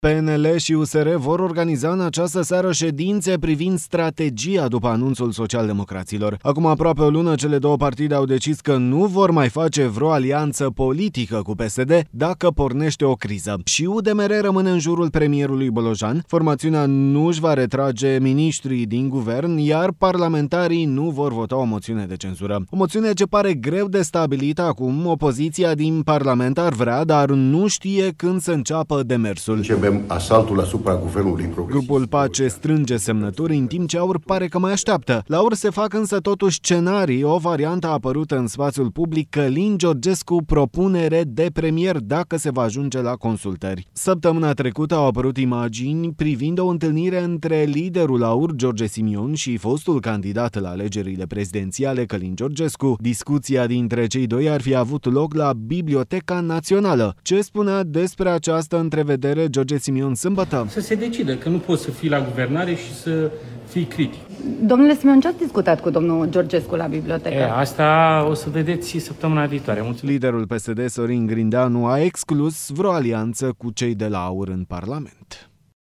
PNL și USR vor organiza în această seară ședințe privind strategia după anunțul socialdemocraților. Acum aproape o lună, cele două partide au decis că nu vor mai face vreo alianță politică cu PSD dacă pornește o criză. Și UDMR rămâne în jurul premierului Bolojan, formațiunea nu își va retrage miniștrii din guvern, iar parlamentarii nu vor vota o moțiune de cenzură. O moțiune ce pare greu de stabilită acum, opoziția din Parlament ar vrea, dar nu știe când să înceapă demersul. Asaltul asupra guvernului progresist. Grupul Pace strânge semnături, în timp ce AUR pare că mai așteaptă. La AUR se fac însă totuși scenarii. O variantă a apărut în spațiul public: Călin Georgescu propunere de premier dacă se va ajunge la consultări. Săptămâna trecută au apărut imagini privind o întâlnire între liderul AUR, George Simion, și fostul candidat la alegerile prezidențiale, Călin Georgescu. Discuția dintre cei doi ar fi avut loc la Biblioteca Națională. Ce spunea despre această întrevedere George Simion sâmbătă? Să se decide că nu poți să fii la guvernare și să fii critic. Domnule Simion, ce ați discutat cu domnul Georgescu la bibliotecă? Asta o să vedeți săptămâna viitoare. Mulțumesc. Liderul PSD, Sorin Grindeanu, a exclus vreo alianță cu cei de la AUR în Parlament.